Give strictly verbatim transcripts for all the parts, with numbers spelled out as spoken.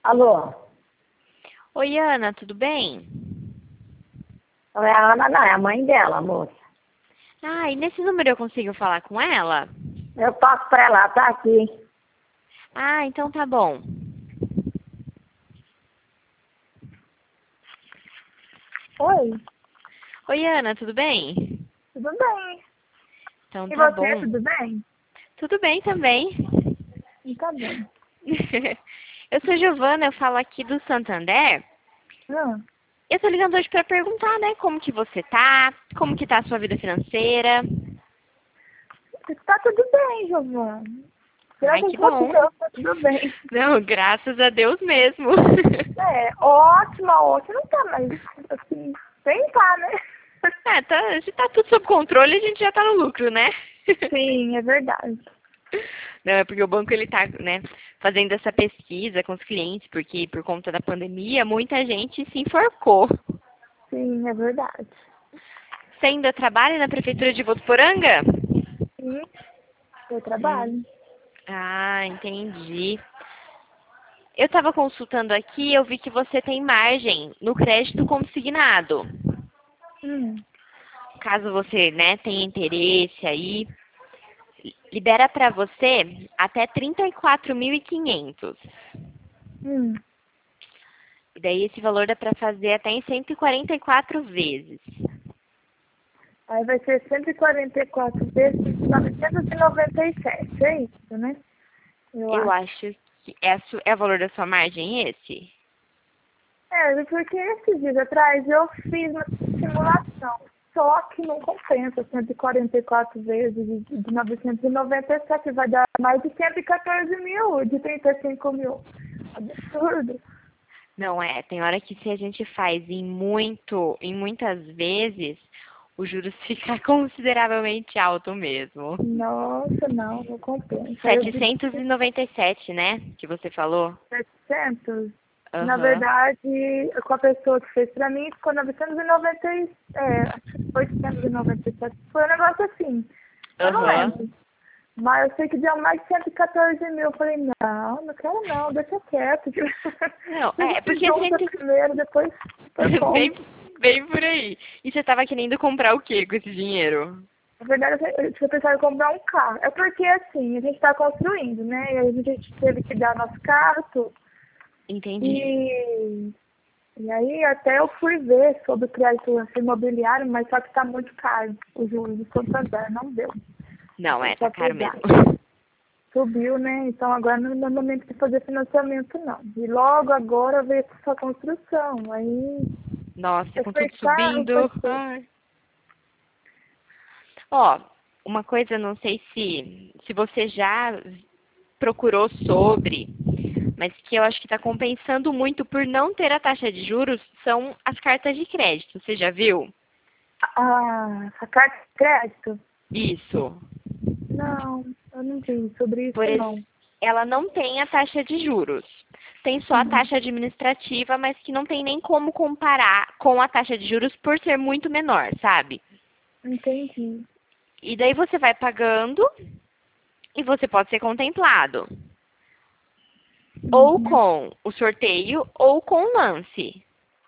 Alô? Oi, Ana, tudo bem? Não é a Ana, não, é a mãe dela, moça. Ah, e nesse número eu consigo falar com ela? Eu passo pra ela, tá aqui. Ah, então tá bom. Oi, Oi, Ana, tudo bem? tudo bem? Então E tá você, bom. tudo bem? Tudo bem também. Tá bem. Eu sou Giovana, eu falo aqui do Santander. Hum, Eu tô ligando hoje pra perguntar, né, como que você tá, como que tá a sua vida financeira. tá tudo bem, Giovana. Ai, Graças que a bom. Deus, tá tudo bem. Não, graças a Deus mesmo. É, ótima, ótima. Não tá, mas assim, sem tá, né? É, tá, se tá tudo sob controle, a gente já tá no lucro, né? Sim, é verdade. Não, é porque o banco ele tá, né, fazendo essa pesquisa com os clientes, porque por conta da pandemia, muita gente se enforcou. Sim, é verdade. Você ainda trabalha na prefeitura de Votuporanga? Sim, eu Hum. trabalho. Ah, entendi. Eu estava consultando aqui e eu vi que você tem margem no crédito consignado. Hum, Caso você, né, tenha interesse aí, libera para você até trinta e quatro mil e quinhentos. hum. E daí esse valor dá para fazer até em cento e quarenta e quatro vezes. Aí vai ser cento e quarenta e quatro vezes novecentos e noventa e sete, é isso, né? Eu Eu acho. acho que é, su- é o valor da sua margem esse? É, porque esses dias atrás eu fiz uma simulação. Só que não compensa cento e quarenta e quatro vezes de de novecentos e noventa e sete, vai dar mais de cento e quatorze mil, de trinta e cinco mil. Absurdo. Não é, tem hora que se a gente faz em muito, em muitas vezes, o juros fica consideravelmente alto mesmo. Nossa, não, não compensa. Aí eu digo setecentos e noventa e sete, né? Que você falou? setecentos. Na Aham. verdade, com a pessoa que fez pra mim, ficou novecentos e noventa e é, acho que foi oitocentos e noventa e sete. Foi um negócio assim. Eu não Aham. lembro. Mas eu sei que deu mais de cento e quatorze mil. Eu falei, não, não quero não, deixa quieto. Não, A é, gente porque a junta gente. primeiro, depois eu bem, compro. bem por aí. E você tava querendo comprar o quê com esse dinheiro? Na verdade, eu tinha pensado em comprar um carro. É porque, assim, a gente está construindo, né? E aí a gente teve que dar nosso carro, tudo. Entendi. E, e aí até eu fui ver sobre o crédito imobiliário, mas só que está muito caro. O juros do Santander não deu. Não, Foi é, tá só caro mesmo. pesado. Subiu, né? Então agora não é momento de fazer financiamento, não. E logo agora veio essa construção. Aí Nossa, eu com falei, tudo tá, não vai subindo. ser. Ai. Ó, uma coisa, não sei se, se você já procurou sobre, mas que eu acho que está compensando muito por não ter a taxa de juros, são as cartas de crédito. Você já viu? Ah, a carta de crédito? Isso. Não, eu não vi sobre Por isso, ex- não. Ela não tem a taxa de juros. Tem só a Uhum. taxa administrativa, mas que não tem nem como comparar com a taxa de juros por ser muito menor, sabe? Entendi. E daí você vai pagando e você pode ser contemplado. Ou Uhum. com o sorteio ou com o lance.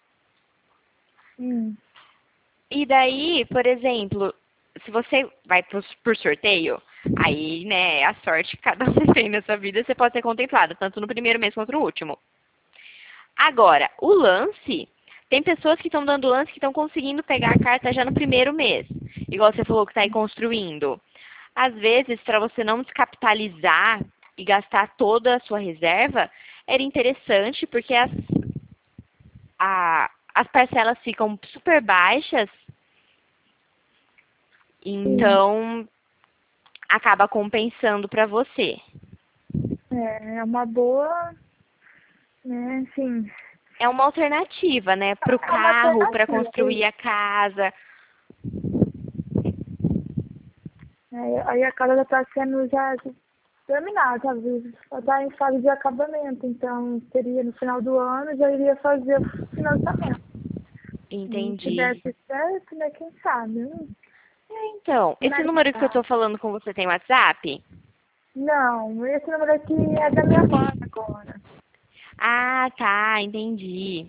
Hum. E daí, por exemplo, se você vai por, por sorteio, aí, né, a sorte que cada um tem nessa vida, você pode ser contemplado, tanto no primeiro mês quanto no último. Agora, o lance, tem pessoas que estão dando lance que estão conseguindo pegar a carta já no primeiro mês. Igual você falou que está aí construindo. Às vezes, para você não descapitalizar e gastar toda a sua reserva, era interessante, porque as, a, as parcelas ficam super baixas, Sim. então acaba compensando para você. É, é uma boa, né, assim, É uma alternativa, né, para o é uma carro, para alternativa. construir a casa. É, aí a casa já está sendo já terminada, sabe? Já está em fase de acabamento, então seria no final do ano, já iria fazer o financiamento. E se Entendi. desse certo, né, quem sabe? Hum, Então, esse Mas número que eu tá. tô falando com você tem WhatsApp? Não, esse número aqui é da minha mãe agora. Ah, Ah, tá, entendi.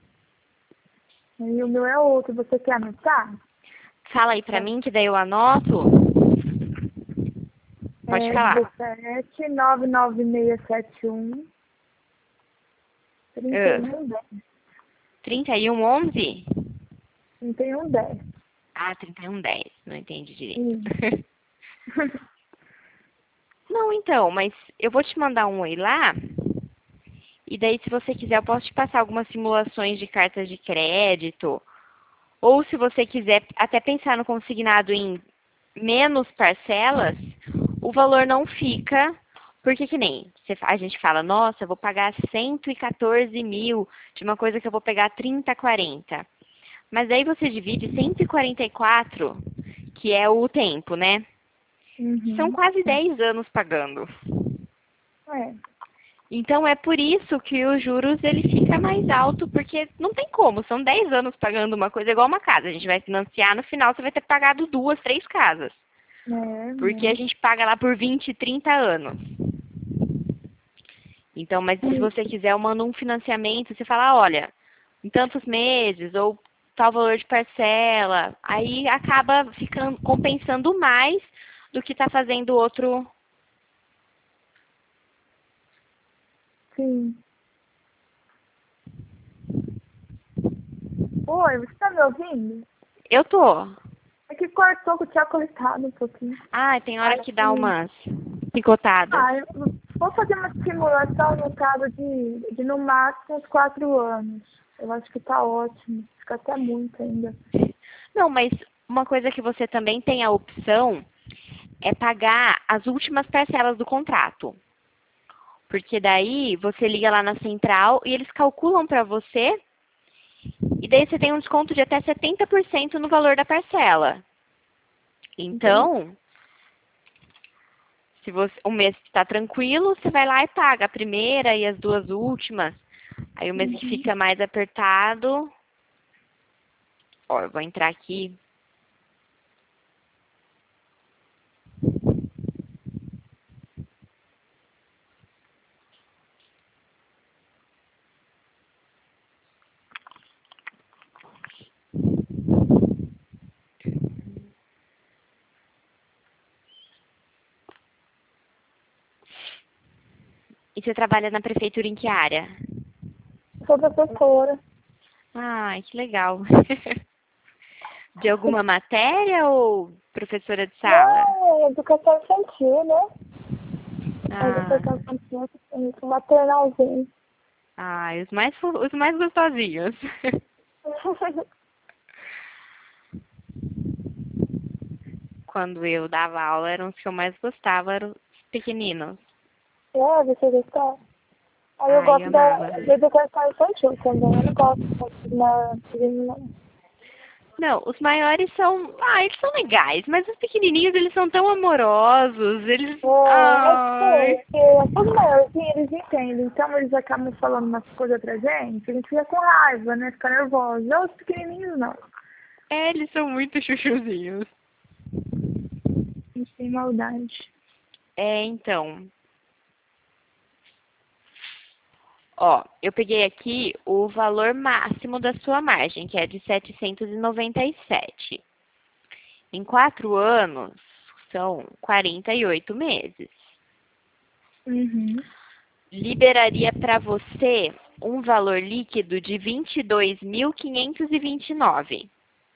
E o meu é outro, você quer anotar? Fala aí pra mim que daí eu anoto. Pode É falar. dezessete, nove nove seis sete um, trinta e Ah, um dez. trinta e um, onze? trinta e um dez. Ah, trinta e um, dez. Não entendi direito. Sim. Não, então, mas eu vou te mandar um oi lá. E daí, se você quiser, eu posso te passar algumas simulações de cartas de crédito. Ou se você quiser até pensar no consignado em menos parcelas, o valor não fica, porque que nem você- a gente fala, nossa, eu vou pagar cento e quatorze mil de uma coisa que eu vou pegar trinta, quarenta. Mas aí você divide cento e quarenta e quatro, que é o tempo, né? São Uhum. quase dez anos pagando. É. Então é por isso que os juros ele fica mais alto, porque não tem como, são dez anos pagando uma coisa igual uma casa. A gente vai financiar, no final você vai ter pagado duas, três casas. É, Porque a né? gente paga lá por vinte, trinta anos. Então, mas se Sim. você quiser, eu mando um financiamento, você fala, olha, em tantos meses, ou tal valor de parcela, aí acaba ficando compensando mais do que está fazendo outro. Sim. Oi, você tá me ouvindo? Eu tô. É que cortou, que eu tinha cortado um pouquinho. Ah, tem hora Aí, que dá umas picotadas. ah, eu vou fazer uma simulação no caso de, de no máximo uns quatro anos. Eu acho que tá ótimo. Fica até muito ainda. Não, mas uma coisa que você também tem a opção é pagar as últimas parcelas do contrato. Porque daí você liga lá na central e eles calculam para você e daí você tem um desconto de até setenta por cento no valor da parcela. Entendi. Então, se você, o mês está tranquilo, você vai lá e paga a primeira e as duas últimas. Aí o mês que Uhum. fica mais apertado, ó, eu vou entrar aqui. E você trabalha na prefeitura em que área? Sou professora. Ai, que legal. De alguma matéria ou professora de sala? Não, é educação infantil, né? É Ah, educação infantil, é maternalzinho. ai, os mais, fo- os mais gostosinhos. Quando eu dava aula, eram os que eu mais gostava, eram os pequeninos. É, você gostou? Aí eu Ai, gosto da, amava. da educação infantil também. Eu não gosto muito na não. Não, os maiores são, ah, eles são legais, mas os pequenininhos, eles são tão amorosos, eles, É, é ai. sim, porque os maiorzinhos eles entendem, então eles acabam falando umas coisas pra gente, a gente fica com raiva, né? Fica nervosa. Já os pequenininhos não. É, eles são muito chuchuzinhos. A gente tem maldade. É, então, ó, eu peguei aqui o valor máximo da sua margem, que é de setecentos e noventa e sete. Em quatro anos, são quarenta e oito meses. Uhum. Liberaria para você um valor líquido de vinte e dois mil quinhentos e vinte e nove.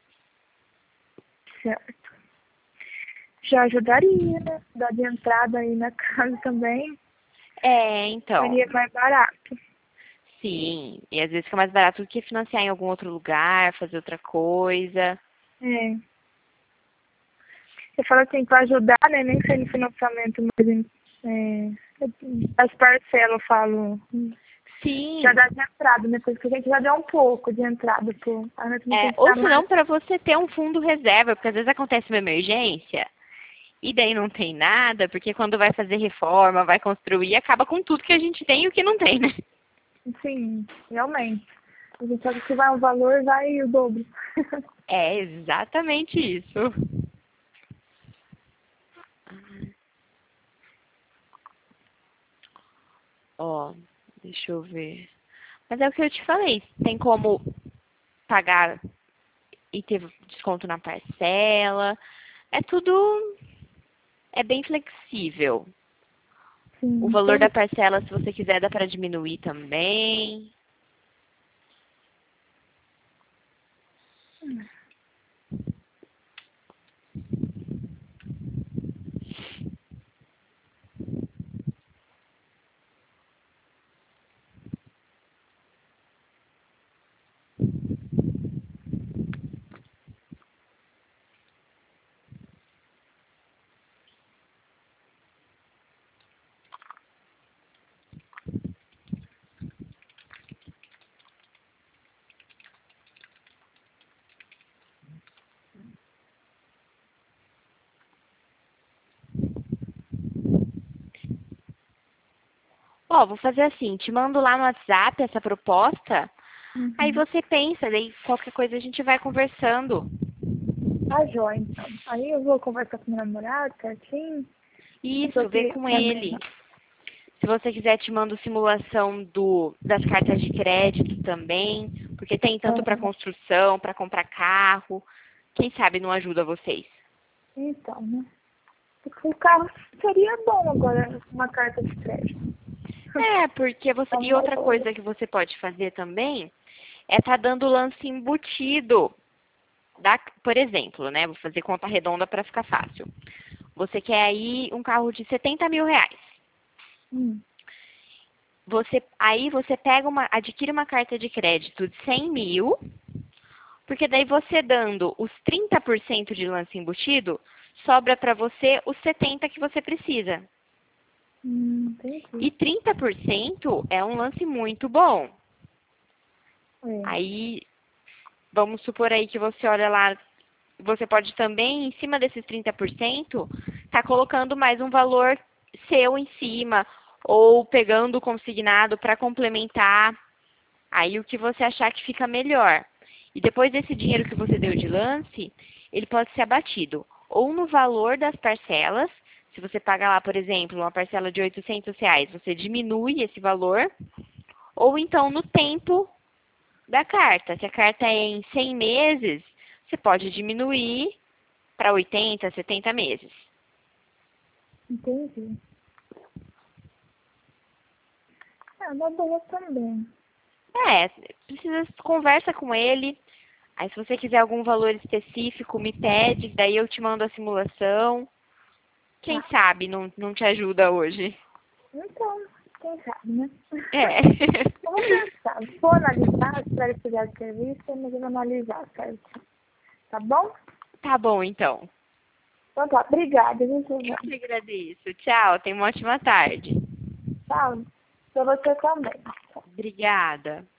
Certo. Já ajudaria, né? Dar de entrada aí na casa também. É, então, Seria mais barato. sim. E às vezes fica mais barato do que financiar em algum outro lugar, fazer outra coisa. É. Você fala assim, para ajudar, né? Nem sei no financiamento, mas é, as parcelas, eu falo. Já Sim. dá de entrada, né? Porque a gente já deu um pouco de entrada, pô. A gente não É, tem que ou dar se mais. não, para você ter um fundo reserva, porque às vezes acontece uma emergência e daí não tem nada, porque quando vai fazer reforma, vai construir, acaba com tudo que a gente tem e o que não tem, né? Sim, realmente. A gente sabe que vai um valor, vai o dobro. É exatamente isso. Ó, deixa eu ver. Mas é o que eu te falei, tem como pagar e ter desconto na parcela. É tudo, é bem flexível. O Sim, valor da tem. parcela, se você quiser, dá para diminuir também. Ó, vou fazer assim, te mando lá no WhatsApp essa proposta, aí Uhum. você pensa, daí qualquer coisa a gente vai conversando. Tá jóia, então. Aí eu vou conversar com meu namorado certinho. Isso, vê Porque com é ele. melhor. Se você quiser, te mando simulação do, das cartas de crédito também, porque tem tanto para Aham. construção, para comprar carro. Quem sabe não ajuda vocês. Então, né? Porque o carro seria bom agora, uma carta de crédito. É, porque você. É um E outra valor. coisa que você pode fazer também é tá dando lance embutido. Da, por exemplo, né? Vou fazer conta redonda para ficar fácil. Você quer aí um carro de setenta mil reais. Hum. Você, aí você pega uma, adquire uma carta de crédito de cem mil, porque daí você dando os trinta por cento de lance embutido, sobra para você os setenta que você precisa. Hum, entendi. E trinta por cento é um lance muito bom. É. Aí, vamos supor aí que você olha lá, você pode também, em cima desses trinta por cento, tá colocando mais um valor seu em cima, ou pegando o consignado para complementar. Aí o que você achar que fica melhor. E depois desse dinheiro que você deu de lance, ele pode ser abatido ou no valor das parcelas. Se você paga lá, por exemplo, uma parcela de oitocentos reais, você diminui esse valor. Ou então no tempo da carta. Se a carta é em cem meses, você pode diminuir para oitenta, setenta meses. Entendi. É uma boa também. É, precisa conversa com ele. Aí se você quiser algum valor específico, me pede, daí eu te mando a simulação. Quem Tá. sabe não, não te ajuda hoje. Então, quem sabe, né? É. Eu vou pensar. Vou analisar, espero precisar de serviço, mas eu vou analisar, certo? Tá bom? Tá bom, então. Então tá. Obrigada, viu, Eu Giovana? que agradeço. Tchau, tenha uma ótima tarde. Tchau. Pra você também. Obrigada.